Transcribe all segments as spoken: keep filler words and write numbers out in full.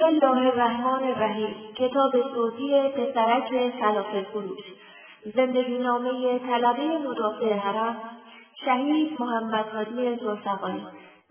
بسم الله الرحمن الرحیم. کتاب صوتی پسرک فلافلفروش، زندگی نامه طلبه مدافع حرم، شهید محمد هادی ذوالفقاری.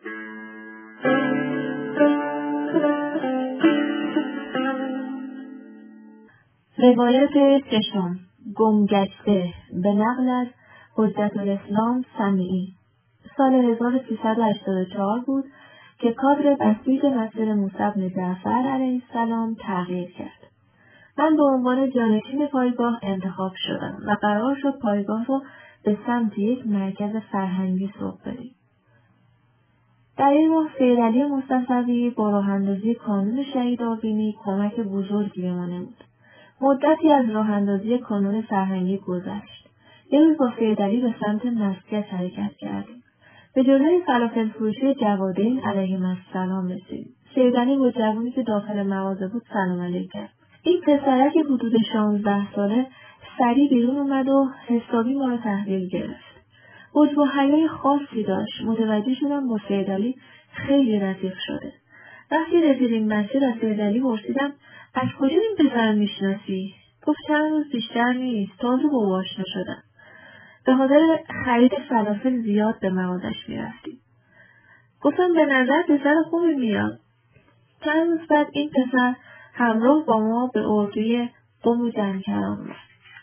روایت ششم، گمگشته، به نقل از حجت الاسلام سمیعی. سال هزار و سیصد و هشتاد و چهار بود که کادر بسیج مسجد موسی بن جعفر علیه السلام تغییر کرد. من به عنوان جانشین پایگاه انتخاب شدم و قرار شد پایگاه رو به سمت یک مرکز فرهنگی سوق بدیم. در این ماه سیدعلی مصطفوی با راه اندازی کانون شهید آبینی کمک بزرگی به ما نمود. مدتی از راه اندازی کانون فرهنگی گذشت. یه روز با سیدعلی به سمت مسجد حرکت کردیم. به جلوی فلافل فروشی جوادین علیهم السلام رسیدیم. سیدعلی با جوانی که داخل مغازه بود سلام علیک کرد. این پسرک حدود شانزده ساله سریع بیرون اومد و حسابی ما رو تحویل گرفت. حجب و حیای خاصی داشت. متوجه شدم با سیدعلی خیلی رفیق شده. وقتی رسیدیم مسجد از سیدعلی پرسیدم از کجا این پسر میشناسی؟ گفت چند روز بیشتر نیست، تازه با او آشنا شدم. به خاطر خرید فلافل زیاد به مغازش میرفتیم. گفتم به نظر پسر خوبی میاد. چند روز بعد این پسر همراه با ما به اردوی قم و جنکران رفت.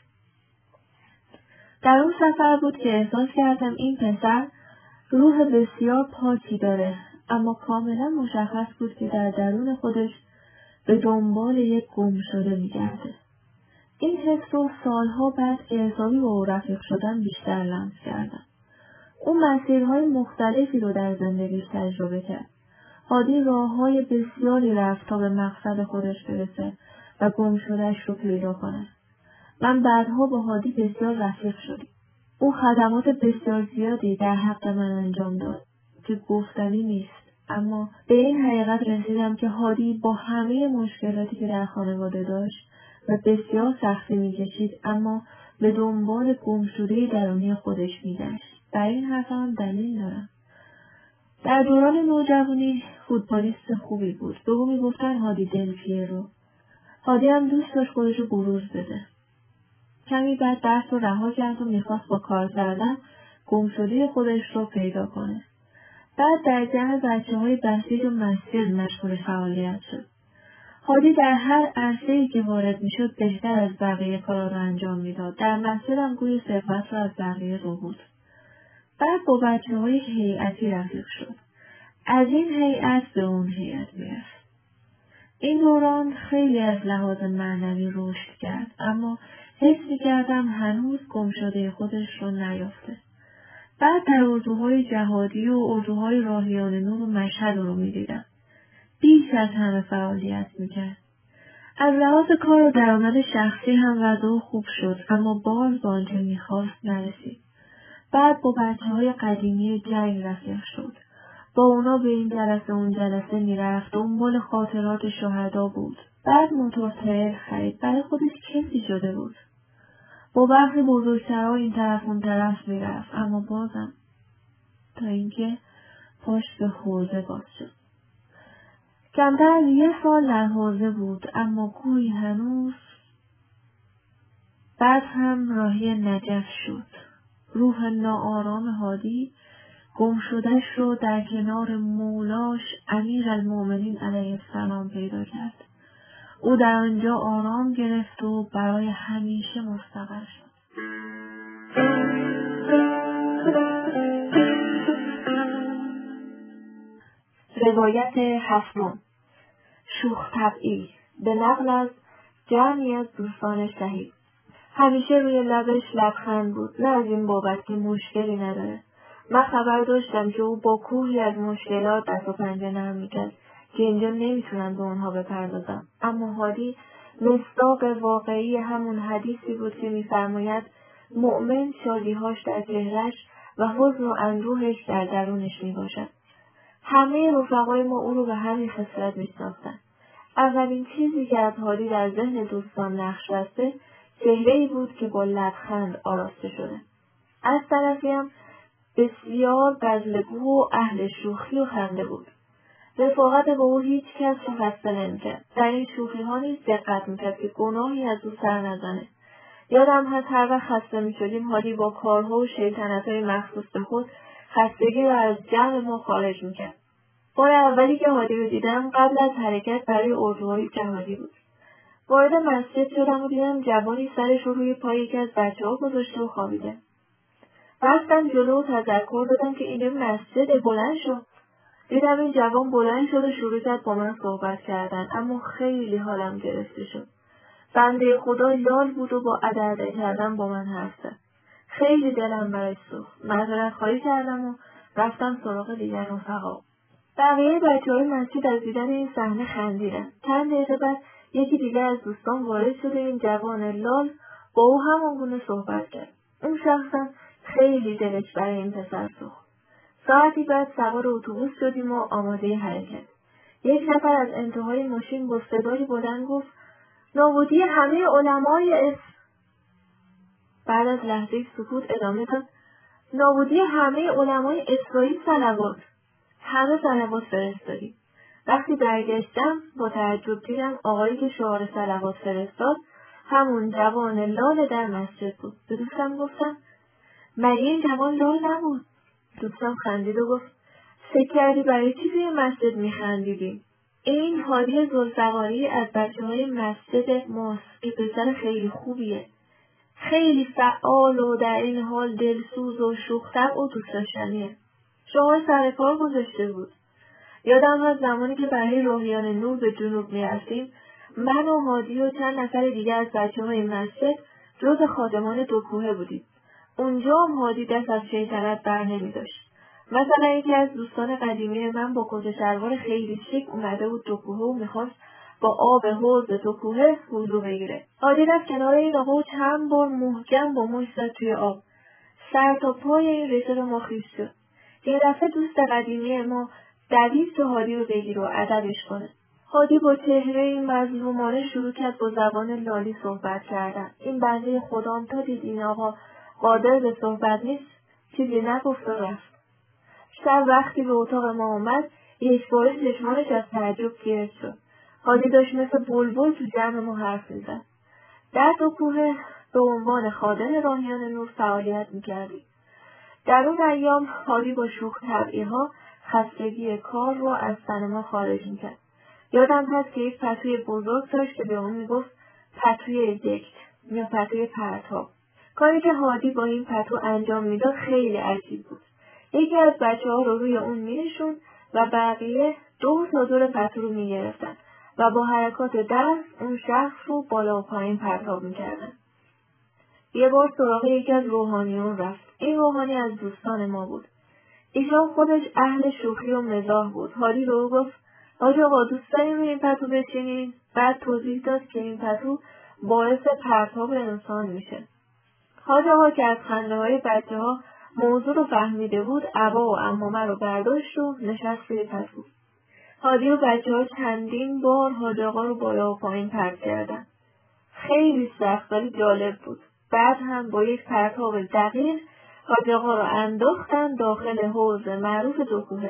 در اون سفر بود که احساس کردم این پسر روح بسیار پاکی داره، اما کاملا مشخص بود که در درون خودش به دنبال یک گم شده میگرده. این حس رو سالها بعد که حسابی با او رفیق شدن بیشتر لمس کردم. او مسیرهای مختلفی رو در زندگیش تجربه کرد. هادی راههای بسیاری رفت تا به مقصد خودش برسه و گم شدهش رو پیدا کنه. من بعدها با هادی بسیار رفیق شدیم. او خدمات بسیار زیادی در حق من انجام داد که گفتنی نیست، اما به این حقیقت رسیدم که هادی با همه مشکلاتی که در خانواده داشت و بسیار سختی می‌کشید، اما به دنبال گمشده درونی خودش می‌گشت. برای این حرف هم دلیل دارم. در دوران نوجوانی فوتبالیست خوبی بود. به او می‌گفتن هادی دل پیرو. هادی هم دوست داشت خودش رو بروز بده. کمی بعد درس رو رها کرد و می‌خواست با کار کردن گمشده خودش رو پیدا کنه. بعد در جمع بچه‌های بسیج و مسجد مشغول فعالیت شد. هادی در هر عرصه‌ای که وارد می‌شد بهتر از بقیه کارا رو انجام می‌داد. در مسجد هم گوی صفت رو از بقیه رو بود. بعد با بچه‌های هیئتی رفیق شد. از این هیئت به اون هیئت می‌رفت. این دوران خیلی از لحاظ معنوی رشد کرد، اما حس می‌کردم هنوز گمشده خودش رو نیافته. بعد در اردوهای جهادی و اردوهای راهیان نور و مشهد رو می‌دیدم. بیش از همه فعالیت میکرد. از لحاظ کار و درآمد شخصی هم وضع خوب شد، اما باز به آنچه میخواست نرسید. بعد با بچه‌های قدیمی جنگ رفیق شد. با اونا به این جلسه اون جلسه میرفت، دنبال خاطرات شهدا بود. بعد موتور تریل خرید، برای خودش کسی شده بود. با برخی بزرگترها این طرف اون طرف میرفت، اما بازم تا اینکه پاش به حوزه باز شد. کمتر از یه سال در حوزه بود، اما گویی هنوز. بعد هم راهی نجف شد. روح ناآرام هادی گم شده‌اش رو در کنار مولاش امیرالمومنین علیه السلام پیدا کرد. او در آنجا آرام گرفت و برای همیشه مستقر شد. روایت هفتم، شوخ طبعی، به نقل از جمعی از دوستان شهید. همیشه روی لبش لبخند بود، نه از این بابت که مشکلی نداره. من خبر داشتم که او با کوهی از مشکلات دست و پنجه نرم میکرد که اینجا نمیتونم به اونها بپردازم. اما هادی مصداق واقعی همون حدیثی بود که میفرماید مؤمن شادیهاش در چهرش و حزن و اندوهش در درونش میباشد. همه رفقای ما او رو به همین خصلت میشناختن. اولین چیزی که از هادی در ذهن دوستان نقش بسته چهره‌ای بود که با لبخند آراسته شده. از طرفی هم بسیار بزلگو و اهل شوخی و خنده بود. رفاقت با او هیچ کس را خسته نمی‌کرد. در این شوخی‌ها نیز دقت می‌کرد که گناهی از او سر نزنه. یادم هست هر وقت خسته می‌شدیم هادی با کارها و شیطنت‌های مخصوص به خود خستگی را از جمع ما خارج می‌کرد. بار اولی که هادی رو دیدم قبل از حرکت برای اردوهای جهادی بود. وارد مسجد شدم و دیدم جوانی سرش رو روی پای یکی از بچه‌ها گذاشته و خوابیده. رفتم جلو و تذکر دادم که اینجا مسجد، بلند شو. دیدم این جوان بلند شد و شروع کرد با من صحبت کردن، اما خیلی حالم گرفته شد. بنده خدا لال بود و با عدده کردن با من حرف زد. خیلی دلم برایش سوخت. معذرت خواهی کردم و رفتم سراغ دیگر رفقا. بقیه بچه‌های مسجد از دیدن این صحنه خندیدن. چند دقیقه بعد یکی دیگر از دوستان وارد شده این جوان لال با او همانگونه صحبت کرد. اون شخصا خیلی دلش برای این پسر سوخت. ساعتی بعد سوار اتوبوس شدیم و آماده حرکت. یک نفر از انتهای ماشین با صدای بلند گفت نابودی همه علمای اس. بعد از لحظه سکوت ادامه داد نابودی همه علمای اسرائیل صلوات. همه صلوات فرستادیم. وقتی برگشتم با تعجب دیدم آقایی که شعار صلوات فرستاد همون جوان لال در مسجد بود. به دوستم گفتم مگه این جوان لال نبود؟ دوستم خندید و گفت فکر کردی برای چی توی مسجد میخندیدی؟ این هادی ذوالفقاری از بچه های مسجد ماست. این پسر خیلی خوبیه. خیلی فعال و در این حال دلسوز و شوخ‌طبع و دوست داشتنیه. شما سر کار گذاشته بود. یادم هست زمانی که برای روحیان نور به جنوب میرفتیم من و هادی و چند نفر دیگر از بچه های مسجد جز خادمان دو کوهه بودیم. اونجا هم هادی دست از شیطنت بر نمی داشت. مثلا یکی از دوستان قدیمی من با کت و شلوار خیلی شیک اومده بود دو کوهه و میخواست با آب حوض دو کوهه وضو بگیره. هادی رفت کنار این آقا و چند بار محکم با مشت زد توی آب. سر تا پای این رشته رو ما خیس شد. یه دفعه دوست قدیمی ما دوید تا هادی رو بگیر و ادبش کنه. هادی با چهره این مظلومانه شروع کرد با زبان لالی صحبت کردن. این بنده خدام تا دید این آقا قادر به صحبت نیست چیزی نگفت و رفت. شب وقتی به اتاق ما آمد یک بار چشمانش از تعجب گرد شد. هادی داشت مثل بلبل تو جمع ما حرف میزد. در دو کوه به عنوان خادم راهیان نور فعالیت میکردیم. در اون ایام هادی با شوخ طبعی‌ها خستگی کار رو از تن ما خارج میکرد. یادم هست که یک پتوی بزرگ داشت که به اون میگفت پتوی دکت یا پتوی پرتاب. کاری که هادی با این پتو انجام میداد خیلی عجیب بود. یکی از بچه ها رو روی اون می‌نشوند و بقیه دور تا دور پتو رو میگرفتن و با حرکات دست اون شخص رو بالا و پایین پرتاب میکردن. یه بار سراغ یکی از روحانیون رفت. این روحانی از دوستان ما بود. ایشان خودش اهل شوخی و مزاح بود. هادی به او گفت حاج آقا دوست داریم این پتو بچینیم؟ بعد توضیح داد که این پتو باعث پرتاب انسان میشه. حاج آقا که از خنده های بچه ها موضوع رو فهمیده بود عبا و عمامه رو برداشت و نشست روی پتو. هادی و بچه ها چندین بار حاج آقا رو بالا و پایین پرت کردن. خیلی سخت ولی جالب بود. بعد هم با یک پرتاب دقیق حاج آقا رو انداختن داخل حوض معروف دو کوهه.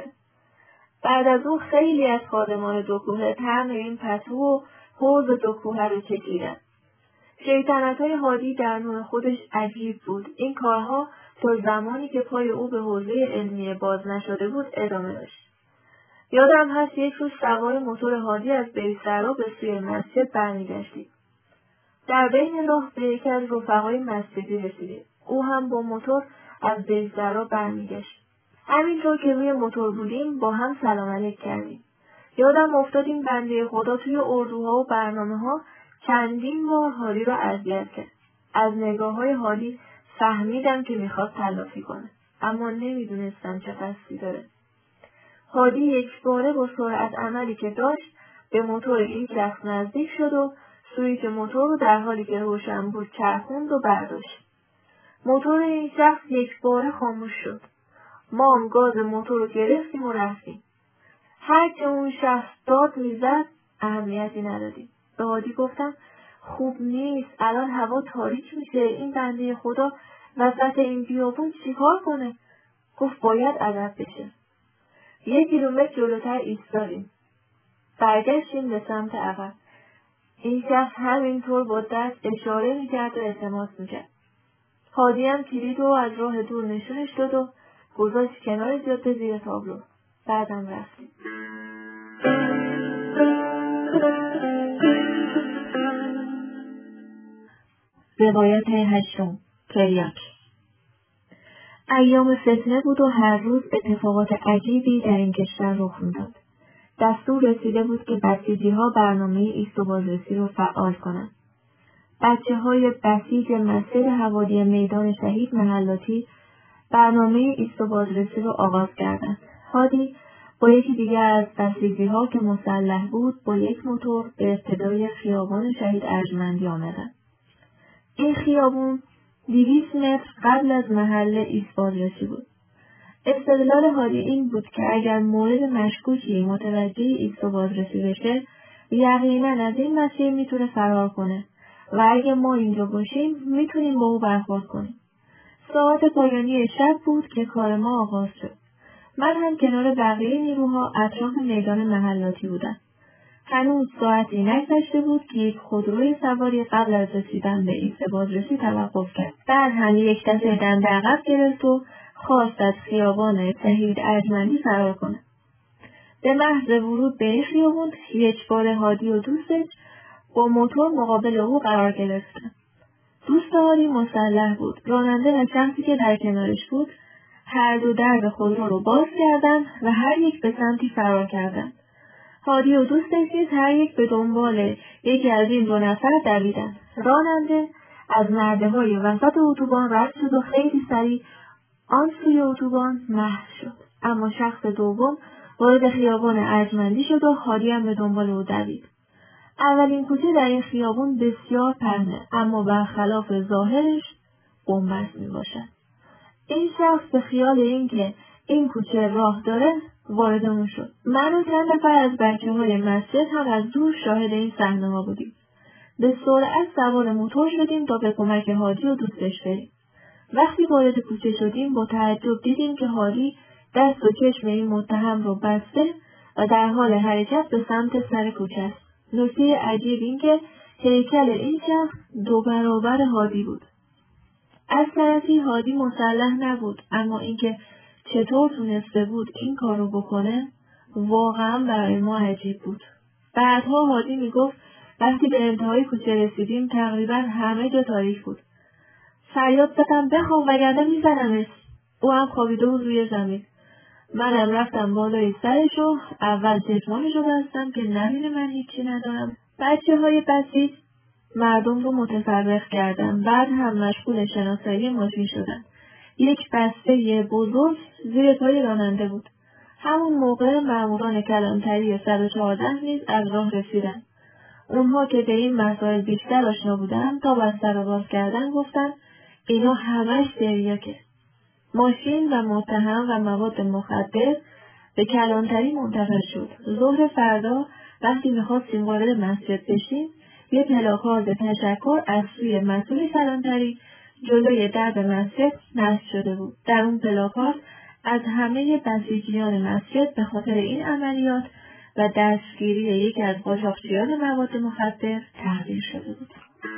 بعد از اون خیلی از خادمان دو کوهه طعم این پتو و حوض دو کوهه رو چشیدن. شیطنت‌های هادی در نوع خودش عجیب بود. این کارها تا زمانی که پای او به حوزه علمیه باز نشده بود ادامه داشت. یادم هست یک روز سوار موتور هادی از بیسرا به سوی مسجد برمیگشتیم. در بین راه به یکی از رفقای مسجدی رسیدیم. او هم با موتور از بیسرا برمیگشت. همینطور که روی موتور بودیم با هم سلام علیک کردیم. یادم افتاد این بنده خدا توی اردوها و برنامه ها چندین بار هادی رو اذیت کرد. از نگاه های هادی فهمیدم که میخواد تلافی کنه. اما نمیدونستم چه قصدی داره. هادی یک باره با سرعت عملی که داشت به موتور این شخص نزدیک شد و سویچ موتور رو در حالی که روشن بود چرخوند و برداشت. موتور این شخص یک باره خاموش شد. ما هم گاز موتور رو گرفتیم و رفتیم. هر که اون شخص داد میزد اهمیتی ندادیم. به هادی گفتم خوب نیست، الان هوا تاریک میشه، این بنده خدا وسط این بیابون چیکار کنه؟ گفت باید ادب بشه. یک کیلومتر جلوتر ایستادیم. برگشتیم به سمت عقب. این شخص همینطور با دست اشاره میکرد و التماس میکرد. هادی هم کلید رو از راه دور نشونش داد و گذاشت کنار جاده زیر تابلو. بعدم رفتیم. روایت هشتم، تریاک. ایام فتنه بود و هر روز اتفاقات عجیبی در این کشور رخ میداد. دستور رسیده بود که بسیجی‌ها برنامه ایست و بازرسی رو فعال کنند. بچه‌های بسیج مسجد حوالی میدان شهید محلاتی برنامه ایست و بازرسی رو آغاز کردند. هادی با یکی دیگر از بسیجی‌ها که مسلح بود با یک موتور به ابتدای خیابان شهید ارجمندی آمدند. این خیابون دویست متر قبل از محل ایست بازرسی بود. استدلال هادی این بود که اگر مورد مشکوکی متوجه ایست و بازرسی بشه، یقینا از این مسیر میتونه فرار کنه و اگه ما اینجا باشیم میتونیم با او برخورد کنیم. ساعت پایانی شب بود که کار ما آغاز شد. من هم کنار بقیه نیروها اطراف میدان محلاتی بودم. هنوز ساعتی نگذشته بود که یک خودروی سواری قبل از رسیدن به ایست بازرسی توقف کرد. بعد هم یک دفعه دنده عقب گرفت و خواست از خیابان شهید ارجمندی فرار کنه. به محض ورود به این خیابون یک بار هادی و دوستش با موتور مقابل او قرار گرفتن. دوست هادی مسلح بود. راننده و شخصی که در کنارش بود هر دو درب خودرو رو باز کردند و هر یک به سمتی فرار کردند. هادی و دوستش نیز هر یک به دنبال یکی از این دو نفر دویدند. راننده از نرده‌های وسط اتوبان رد شد و خیلی سریع آن سوی اتوبان محو شد. اما شخص دوم وارد خیابان ارجمندی شد و هادی هم به دنبال او دوید. اولین کوچه در این خیابون بسیار پهنه، اما برخلاف ظاهرش بنبست میباشد. این شخص به خیال اینکه این کوچه راه داره وارد اون شد. من و چند نفر از بچه های مسجد هم از دور شاهد این صحنه ها بودیم. به سرعت سوار موتور شدیم تا به کمک هادی و دوستش بریم. وقتی وارد کوچه شدیم با تعجب دیدیم که هادی دست و چشم این متهم رو بسته و در حال حرکت به سمت سر کوچه است. نکته عجیب این که هیکل این شخص دو برابر هادی بود. از طرفی هادی مسلح نبود، اما اینکه چطور تونسته بود این کارو بکنه واقعا برای ما عجیب بود. بعدها هادی میگفت وقتی به انتهای کوچه رسیدیم تقریبا همه جا تاریک بود. فریاد زدم بخوام وگرنه میزنمش. او هم خوابیده بود روی زمین. منم رفتم بالای سرش و اول چشمانشو بستم که نبینه من هیچی ندارم. بچه های بسیج مردم رو متفرق کردن. بعد هم مشغول شناسایی ماشین شدن. یک بسته بزرگ زیر پای راننده بود. همون موقع ماموران کلانتری صد و چهارده نیز از راه رسیدن. اونها که به این مسائل بیشتر آشنا بودن تا بسته رو باز کردن گفتن اینا همش تریاکه. ماشین و متهم و مواد مخدر به کلانتری منتقل شد. ظهر فردا وقتی میخواستیم وارد مسجد بشیم یه پلاکارد تشکر از سوی مسئول کلانتری جلوی درب مسجد نصب شده بود. در اون پلاکارد از همه بسیجیان مسجد به خاطر این عملیات و دستگیری یکی از قاچاقچیان مواد مخدر تحقیر شده بود.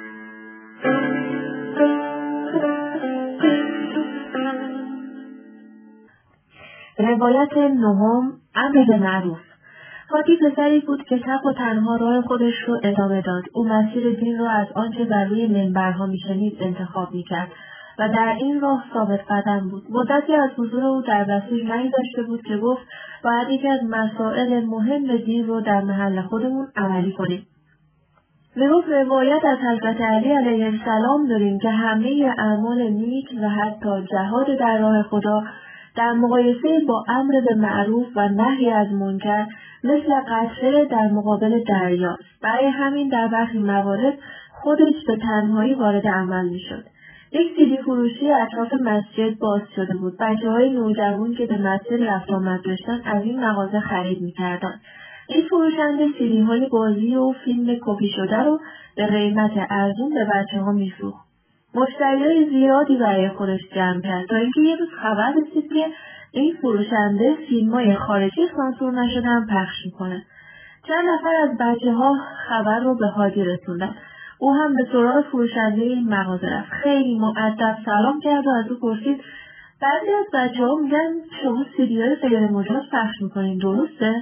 روایت نهم، امر به معروف. هادی پسری بود که تک و تنها راه خودش رو ادامه داد. او مسیر دین را از آنچه بر روی منبرها میشنید انتخاب میکرد و در این راه ثابت قدم بود. مدتی از حضور او در بسیج نگذشته بود که گفت باید یکی از مسائل مهم دین رو در محل خودمون عملی کنیم. میگفت روایت از حضرت علی علیه السلام داریم که همه اعمال نیک و حتی جهاد در راه خدا در مقایسه با امر به معروف و نهی از منکر مثل قطره در مقابل دریاست. برای همین در برخی موارد خودش به تنهایی وارد عمل میشد. یک سیدی فروشی اطراف مسجد باز شده بود. بچه‌های نوجوان که به مسجد رفت آمد داشتن از این مغازه خرید می‌کردند. این فروشنده سیدی‌های بازی و فیلم کپی شده رو به قیمت ارزون به بچه‌ها می‌فروخت. مشتریای زیادی برای خودش جمع کرد تا اینکه یه روز خبر رسید که این فروشنده فیلم‌های خارجی سانسور نشده هم پخش میکنه. چند نفر از بچه ها خبر رو به هادی رسوندن. او هم به سراغ فروشنده این مغازه رفت. خیلی مؤدب سلام کرد و از او پرسید بعضی از بچه ها میگن شما سیدی‌های غیر مجاز پخش میکنین، درسته؟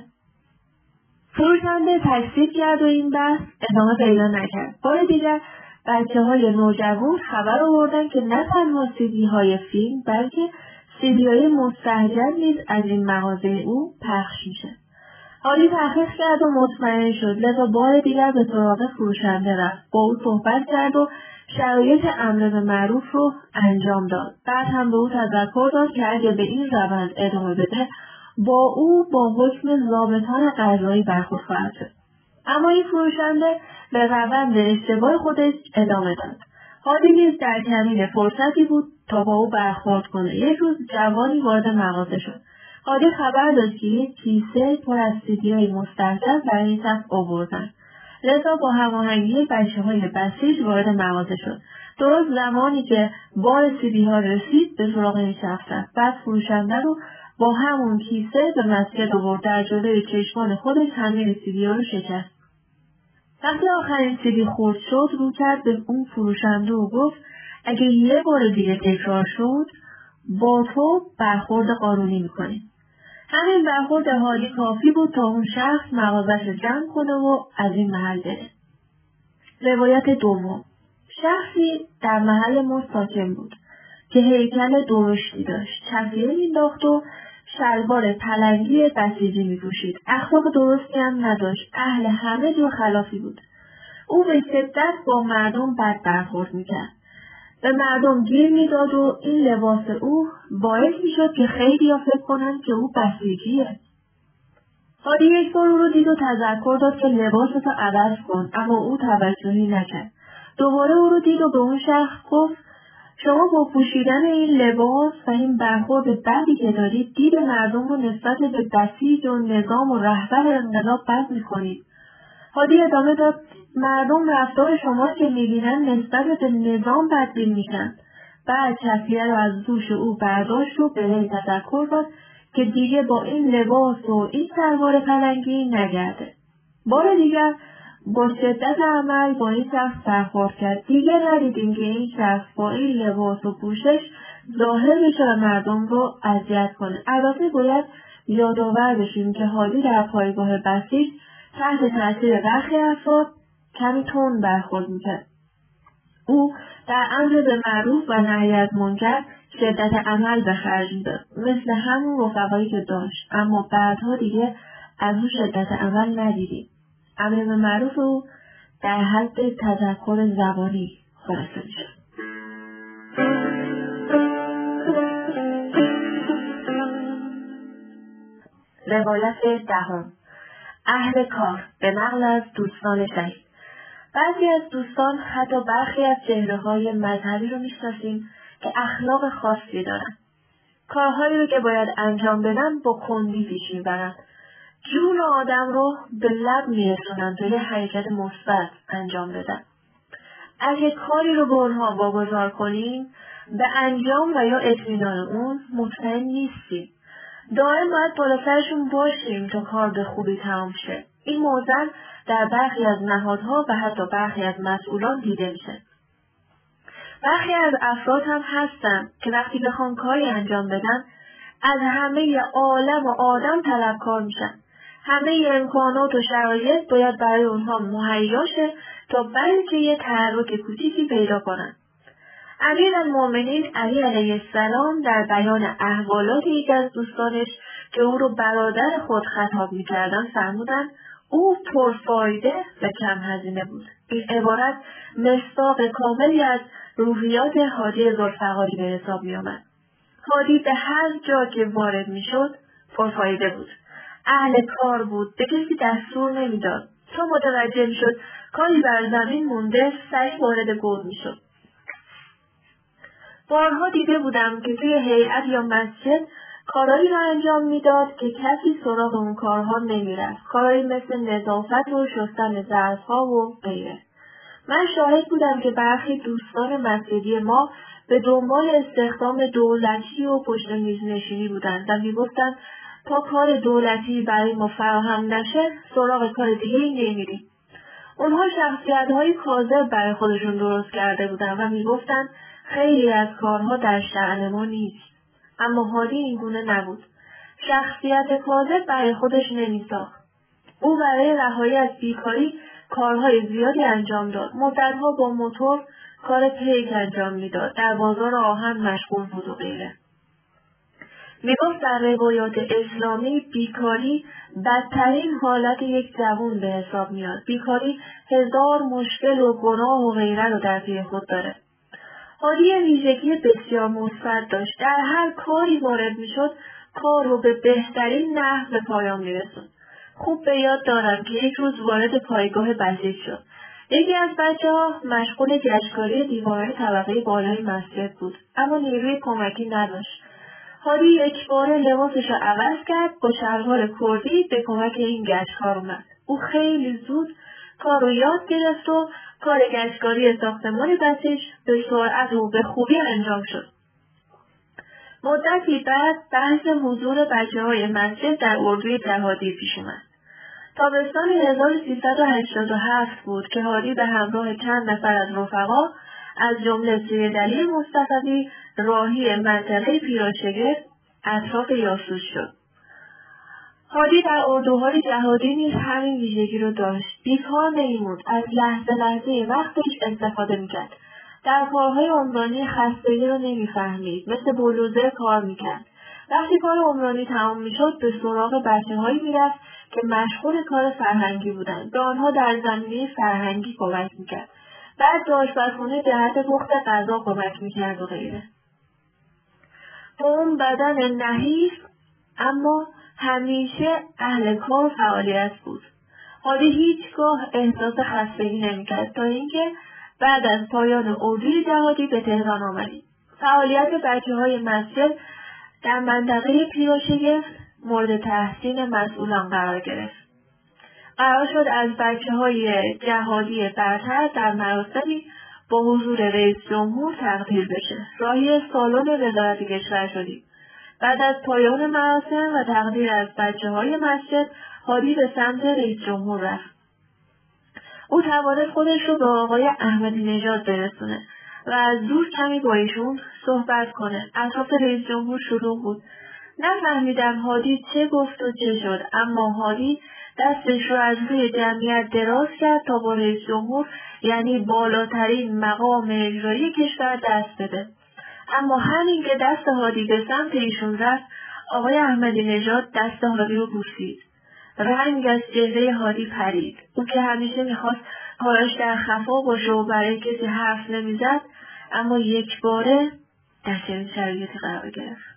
فروشنده تکذیب کرد و این بحث ادامه پیدا نکرد. بار دیگر بچه های نوجوان خبر آوردن که نه تنها سیدی های فیلم بلکه سیدی های مستهجن نیز از این مغازه او پخش میشه. هادی تحقیق کرد و مطمئن شد، لذا بار دیگر به سراغ فروشنده رفت. با او صحبت کرد و شرایط امر به معروف رو انجام داد. بعد هم به او تذکر داد که اگه به این روند ادامه بده با او با حکم ضابطان قضایی برخورد خواهد شد. اما این فروشنده به روند اشتباه خودش ادامه داد. هادی نیز در کمین فرصتی بود تا با او برخورد کنه. یک روز جوانی وارد مغازه شد. هادی خبر داشت که یک کیسه پر از سیدی‌های مستحجن برای این شخص آوردن. لذا با هماهنگی بچه‌های بسیج وارد مغازه شد. درست زمانی که بار سیدی‌ها رسید به سراغ این شخص رفت. بعد فروشنده رو با همون کیسه به مسجد آورد. در جلوی چشمان خودش همه سیدی‌ها رو شکست. وقتی آخرین سیدی خورد شد رو کرد به اون فروشنده و گفت اگه یه بار دیگه تکرار شد با تو برخورد قانونی میکنیم. همین برخورد هادی کافی بود تا اون شخص مغازش رو جمع کنه و از این محل بره. روایت دوم. شخصی در محل ما ساکن بود که هیکل درشتی داشت. چفیه مینداخت و شلوار پلنگی بسیجی میپوشید. اخلاق درستی هم نداشت. اهل همه جور خلافی بود. او به شدت با مردم بد برخورد میکرد. به مردم گیر میداد و این لباس او باعث میشد که خیلی ها فکر کنند که او بسیجیه. هادی یک بار او رو دید و تذکر داد که لباستو عوض کن، اما او توجهی نکرد. دوباره او رو دید و به اون شخص گفت شما با پوشیدن این لباس و این برخورد بدی که دارید دید مردم رو نسبت به بسیج و نظام و رهبر انقلاب بد میکنید. هادی ادامه داد مردم رفتار شما که میبینن نسبت به نظام بدبین میشن. بعد چفیه رو از دوش او برداشت و به وی تذکر داد که دیگه با این لباس و این شلوار پلنگی نگرده. بار دیگر با شدت عمل با این شخص برخورد کرد. دیگه ندیدیم که این شخص با این لباس و پوشش ظاهر بشه و مردم رو اذیت کنه. البته باید یادآور بشیم که هادی در پایگاه بسیج تحت تاثیر برخی افراد کمی تند برخورد میکرد. او در امر به معروف و نهی از منکر شدت عمل به خرج میداد، مثل همون رفقایی که داشت، اما بعدها دیگه از او شدت عمل ندیدیم. امر به معروف او در حد تذکر زبانی خلاصه میشد. روایت دهم. اهل کار به نقل از دوستان شهید. بعضی از دوستان حتی برخی از چهره‌های مذهبی رو میشناسیم که اخلاق خاصی دارن. کارهایی رو که باید انجام بدن با کندی پیش میبرن. جون آدم رو به لب میرسونن تا یه حرکت مثبت انجام بدن. اگه کاری رو به اونها واگذار کنیم به انجام و یا اطمینان اون مطمئن نیستیم. دائم باید بالا سرشون باشیم تا کار به خوبی تمام شه. این موضوع در برخی از نهادها و حتی برخی از مسئولان دیده میشه. برخی از افراد هم هستن که وقتی بخوان کاری انجام بدن از همه عالم و آدم طلبکار میشن. همه امکانات و شرایط باید برای اونها مهیا شه تا بلکه یه تحرک کوچیکی پیدا کنن. امیرالمومنین علی علیه السلام در بیان احوالات یک از دوستانش که او رو برادر خود خطاب می‌کردند فرمودند او پرفایده و کم هزینه بود. این عبارت مصداق کاملی از روحیات هادی ذوالفقاری به حساب می‌آمد. هادی به هر جا که وارد می‌شد پرفایده بود. اهل کار بود، به کسی دستور نمی‌داد. تا متوجه می‌شد کاری بر زمین مونده سریع وارد گود می‌شد. بارها دیده بودم که توی هیئت یا مسجد کارهایی را انجام میداد که کسی سراغ اون کارها نمیرفت. کارهایی مثل نظافت و شستن ظرفها و غیره. من شاهد بودم که برخی دوستان مسجدی ما به دنبال استخدام دولتی و پشت میز نشینی بودند و میگفتند تا کار دولتی برای ما فراهم نشه سراغ کار دیگه نمیریم. اونها شخصیت‌های کاذب برای خودشون درست کرده بودند و میگفتند خیلی از کارها در شأن ما نیست. اما هادی اینگونه نبود. شخصیت کاذب برای خودش نمیساخت. او برای رهایی از بیکاری کارهای زیادی انجام داد. مدتها با موتور کار پیک انجام میداد. در بازار آهن مشغول بود و غیره. میگفت در روایات اسلامی بیکاری بدترین حالت یک جوان به حساب میاد. بیکاری هزار مشکل و گناه و غیره رو در پی خود داره. هادی ویژگی بسیار مثبت داشت. در هر کاری وارد میشد کار رو به بهترین نحو به پایان میرسوند. خوب به یاد دارم که یک روز وارد پایگاه بسیج شد. یکی از بچه ها مشغول گشتکاری دیوارهای طبقه بالای مسجد بود، اما نیروی کمکی نداشت. هادی یک بار لباسش را عوض کرد، با شلوار کردی به کمک این گشتکار اومد. او خیلی زود کار رو یاد گرفت و کار گشتکاری ساختمان بسیج به سرعت و به خوبی انجام شد. مدتی بعد بحث حضور بچه‌های مسجد در اردوی جهادی پیش اومد. تابستان هزار و سیصد و هشتاد و هفت بود که هادی به همراه چند نفر از رفقا از جمله سیدعلی مصطفی راهی منطقه پیراشگفت اطراف یاسوس شد. هادی در اردوهای جهادی نیز همین ویژگی رو داشت. بیکار نمی‌موند، از لحظه لحظه وقتش استفاده می‌کرد. در کارهای عمرانی خستگی رو نمی‌فهمید، مثل بلوزر کار می‌کرد. وقتی کار عمرانی تمام می‌شد به سراغ بچه‌هایی می‌رفت که مشغول کار فرهنگی بودند. به آنها در زمینه فرهنگی کمک می‌کرد. بعد به آشپزخانه جهت پخت غذا کمک می‌کرد و غیره. با اون بدن نحیف اما همیشه اهل کار و فعالیت بود. هادی هیچگاه احساس خستگی نمی‌کرد تا اینکه بعد از پایان اردوی جهادی به تهران آمدیم. فعالیت بچه‌های مسجد در منطقه پیراشگفت مورد تحسین مسئولان قرار گرفت. قرار شد از بچه‌های جهادی برتر در مراسمی با حضور رئیس جمهور تقدیر بشه. راهی سالن وزارت کشور شدیم. بعد از پایان مراسم و تقدیر از بچه‌های مسجد، هادی به سمت رئیس جمهور رفت. او توانست خودش رو به آقای احمدی نژاد برسونه و از دور کمی با ایشون صحبت کنه. اطراف رئیس جمهور شلوغ بود. نفهمیدم هادی چه گفت و چه شد، اما هادی دستش رو از روی جمعیت دراز کرد تا با رئیس جمهور، یعنی بالاترین مقام اجرایی کشور، دست بده. اما همین که دست هادی به سمت ایشون رفت، آقای احمدی نژاد دست هادی رو بوسید. رنگ از چهره هادی پرید. او که همیشه میخواست کاراش در خفا باشه و برای کسی حرف نمیزد، اما یک باره در چنین شرایطی قرار گرفت.